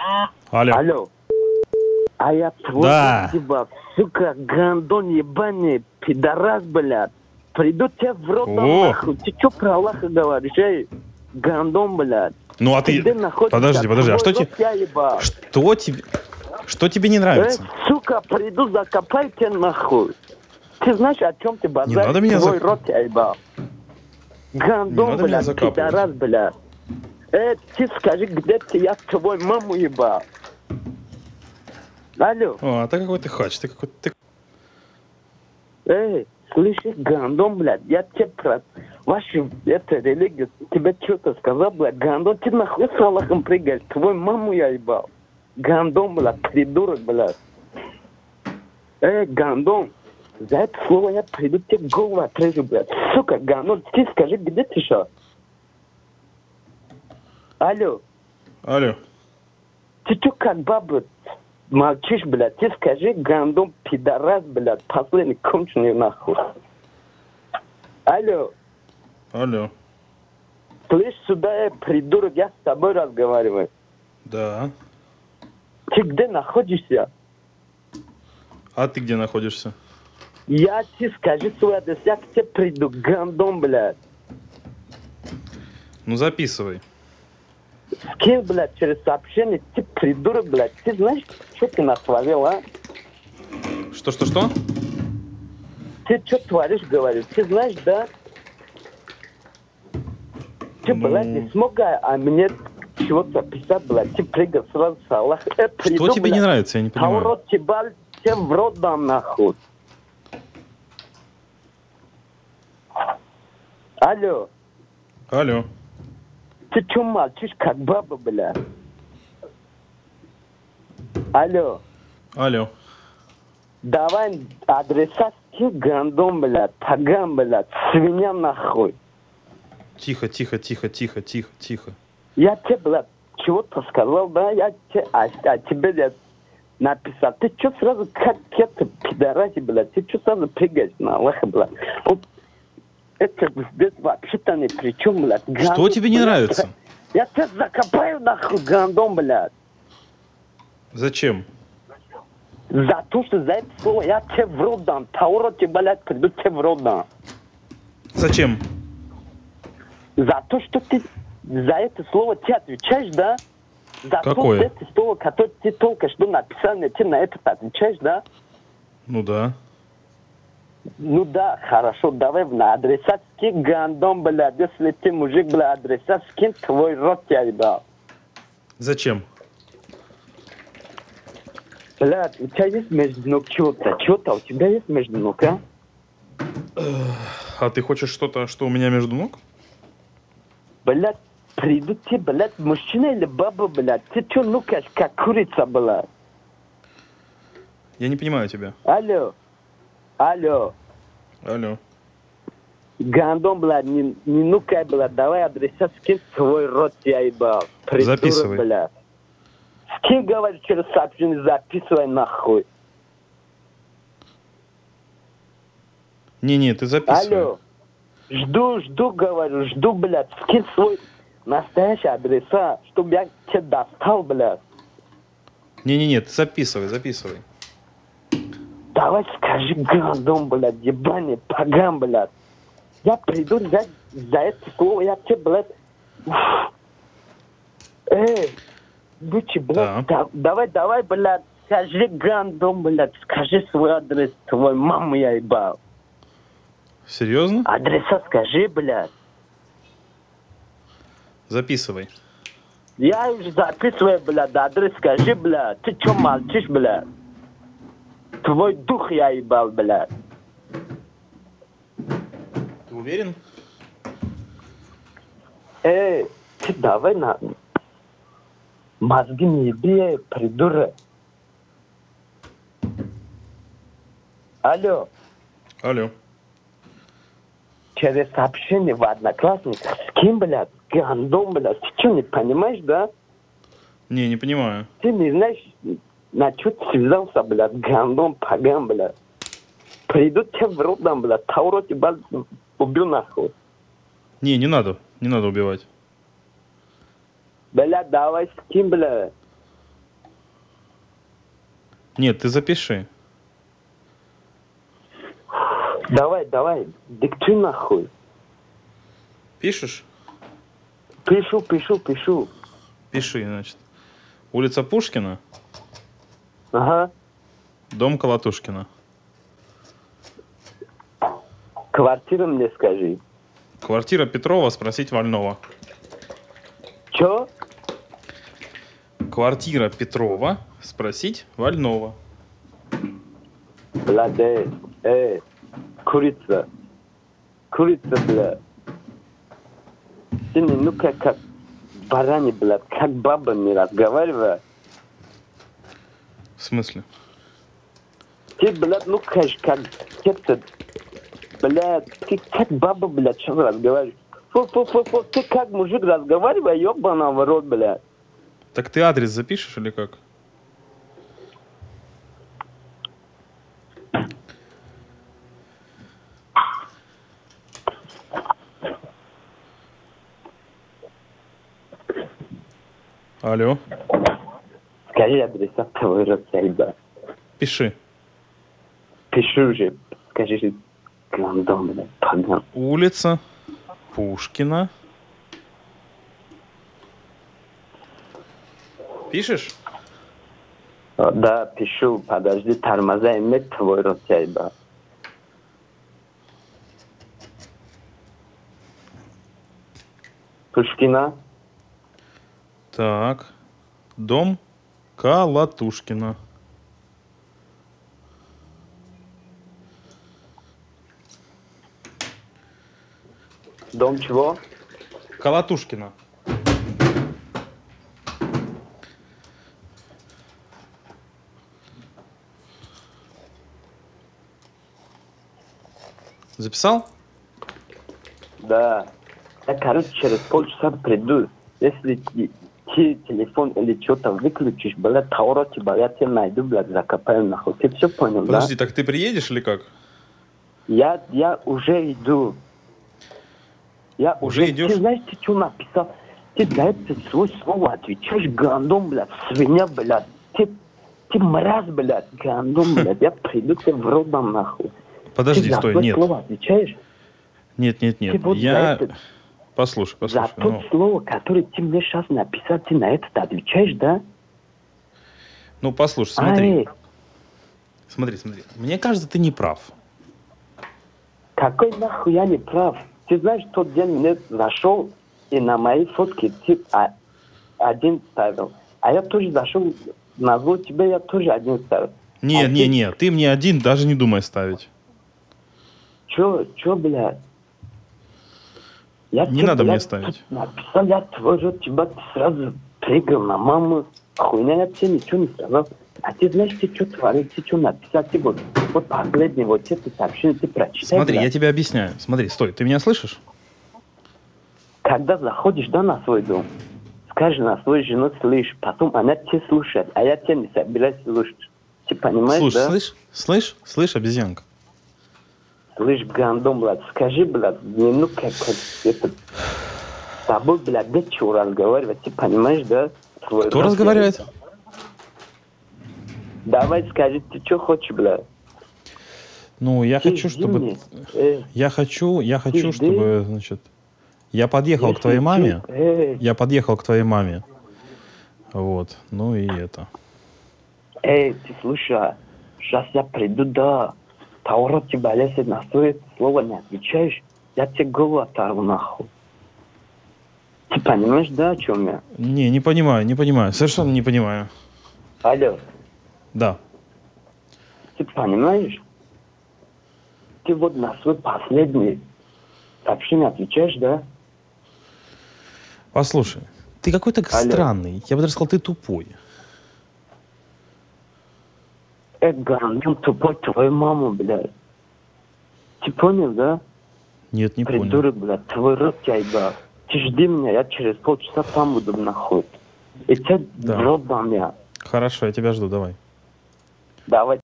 Алло. Алло. А я твой, Да. типа, сука, гандон ебаный, пидорас, блядь. Приду тебе в рот, нахуй. Ты что про Аллаха говоришь, эй? Гандон, блядь. Ну, а ты... где находишься? Подожди, а что тебе... Я ебал. Что тебе не нравится? Сука, приду, закопай тебя нахуй. Ты знаешь, о чем ты базаришь? Не надо меня Твой рот я ебал. Гандон, блядь, пидорас, блядь. Ты скажи, где ты, я твою маму ебал. Алло. О, ты какой ты хач, ты какой-то... Слышишь, гандон, блядь, я тебе про вашу, религию, тебе что-то сказал, блядь, гандон, ты нахуй с Аллахом прыгаешь, твою маму я ебал. Гандон, блядь, придурок, блядь. Гандон, за это слово я приду, тебе голову отрежу, блядь. Сука, гандон, ты скажи, где ты сейчас? Алло. Алло. Ты что, как баба, молчишь, блядь? Ты скажи, гандон, пидорас, блядь, последний конченый нахуй. Алло. Алло. Слышь, сюда, придурок, я с тобой разговариваю. Да. Ты где находишься? А ты где находишься? Я тебе скажи свой адрес, я к тебе приду, гандон, блядь. Ну, записывай. Скинь, блядь, через сообщение, ты придурок, блядь. Ты знаешь, что ты натворил, а? Что? Ты что творишь, говоришь? Ты знаешь, да? Ты, блядь, не смог, а мне чего-то писать, блядь. Ты прыгал сразу с Аллаха. Что тебе не нравится, я не понимаю. Таурот тебе в рот дам, нахуй. Алло. Алло. Ты что молчишь, как баба, блядь? Алло. Алло. Давай адреса скинь, гандон, блядь, поган, блядь, свинья нахуй. Тихо. Я тебе, блядь, чего-то сказал, да? Я тебе, тебе я написал. Ты что сразу, как это, пидораси, блядь, ты что сразу прыгаешь на Аллаха, блядь? Вот это здесь вообще-то ни при чем, блядь. Гандон, что тебе не нравится? Я тебя закопаю, нахуй, гандон, блядь. Зачем? За то, что за это слово я тебе в рот дам. Таурот тебе, блядь, приду тебе в рот дам. Зачем? За то, что ты за это слово ты отвечаешь, да? За Какое? то, это слово, которое ты только что написал, ты на это отвечаешь, да? Ну да. Ну да, хорошо, давай на адреса скинь, гандон, блядь, если ты мужик, блядь, адреса скинь, твой рот я ебал. Зачем? Блядь, у тебя есть между ног что-то? Что-то у тебя есть между ног, а? А ты хочешь что-то, что у меня между ног? Блядь, приду тебе, блядь, мужчина или баба, блядь? Ты что нукаешь, как курица, блядь? Я не понимаю тебя. Алло. Гандон, блядь, не нукай, блядь, давай адреса скинь, свой рот я ебал. Придурок, Записывай. блядь. Скинь, говорит, через сообщение, записывай нахуй. Не, ты записывай. Алло. Жду, говорю, блядь. Скинь свой настоящий адреса, чтобы я тебя достал, блядь. Не, ты записывай. Давай скажи, гандон, блядь, ебаный поган, блядь. Я приду за это слово, я тебе, блядь... Лучше, блядь, Да. давай, блядь, скажи, гандон, блядь, скажи свой адрес, твою маму я ебал. Серьезно? Адреса скажи, блядь. Записывай. Я уже записываю, блядь, адрес скажи, блядь. Ты чё молчишь, блядь? Твой дух я ебал, блядь. Ты уверен? Ты давай на... Мозги не еби, придурок. Алло. Через сообщение в Одноклассниках. С кем, блядь? Гандон, блядь. Ты что, не понимаешь, да? Не понимаю. Ты не знаешь, на что ты связался, блядь? Гандон, поган, блядь. Придут тебе в рот, блядь. Таурот тебя убил, нахуй. Не надо убивать. Блядь, давай с кем, блядь? Нет, ты запиши. Давай, диктуй нахуй. Пишешь? Пишу. Пиши, значит. Улица Пушкина, Ага. дом Колотушкина. Квартиру мне скажи. Квартира Петрова, спросить Вольного. Чё? Квартира Петрова, спросить Вольного. Бля, курица, бля. Ты ну как барани, бля, как баба не разговаривай. В смысле? Ты, блядь, ну как это, блядь, ты как баба, блядь, что разговариваешь? Фу, ты как мужик разговаривай, ёбаного рот, блядь. Так ты адрес запишешь или как? Алло, Скажи адреса твой рот, ебать. пиши. Пишу уже, скажи же, гандон, блядь, погнал. Улица Пушкина. Пишешь? Да, пишу, подожди, тормоза иметь твой рот, ебать. Пушкина? Так. Дом Колотушкина. Дом чего? Колотушкина. Записал? Да. Я, короче, через полчаса приду. Если ты телефон или что-то выключишь, блядь, Таура тебя, я тебя найду, блядь, закопаю нахуй. Ты все понял, Подожди, да? так ты приедешь или как? Я уже иду. Я Уже идешь? Ты знаешь, ты что написал? Ты за это свой слово отвечаешь, гандон, блядь, свинья, блядь. Ты мразь, блядь, гандон, блядь. Я приду тебе в рот дам, нахуй. Подожди, ты за стой, свое нет. слово отвечаешь? Нет. Ты вот за Я... это- Послушай. За Ну, то слово, которое ты мне сейчас написал, ты на это отвечаешь, да? ну, послушай, смотри. Ай, Смотри. Мне кажется, ты не прав. какой нахуй я не прав? Ты знаешь, тот день мне зашел, и на мои фотки ты один ставил. А я тоже зашел, назвал тебя, я тоже один ставил. Не, ты мне один даже не думай ставить. Чё, блядь? Я Не тебе, надо мне блядь, ставить. тут написал, я твой рот, тебя ты сразу прыгал на маму. Хуйня, я тебе ничего не сказал. А ты знаешь, ты что творил, ты что написал, ты вот последний вот это сообщение ты прочитай. Смотри, блядь. я тебе объясняю. Смотри, стой, ты меня слышишь? Когда заходишь, да, на свой дом, скажи на свою жену, слышь, потом она тебя слушает, а я тебя не собираюсь слушать. Ты понимаешь, Слушай, да? слышь, обезьянка. Слышь, гандон, блядь, скажи, блядь, мне ну как это... С тобой, блядь, да чего разговаривать, ты понимаешь, да? Свой Кто рот, разговаривает? блядь. Давай скажи, ты что хочешь, блядь? Ну, я Ты хочу, жди чтобы... мне. Я хочу, Ты чтобы, значит... Я подъехал Если к твоей маме. ты- Я подъехал к твоей маме. Вот, ну и это. ты слушай, сейчас я приду, да. Таура тебя, если на свое слово не отвечаешь, я тебе голову оторву, нахуй. Ты понимаешь, да, о чем я? Не понимаю. Совершенно не понимаю. Алло, Да. ты понимаешь? Ты вот на свой последний сообщение отвечаешь, да? Послушай, ты какой-то Алло. странный. Я бы даже сказал, ты тупой. Гандон тупой твою маму, блядь. Ты понял, да? Нет, не понял. Придурок, блядь, твой рот я ебал. Ты жди меня, я через полчаса там буду, нахуй. И тебе Да. в рот дам я. Хорошо, я тебя жду, давай. Давай.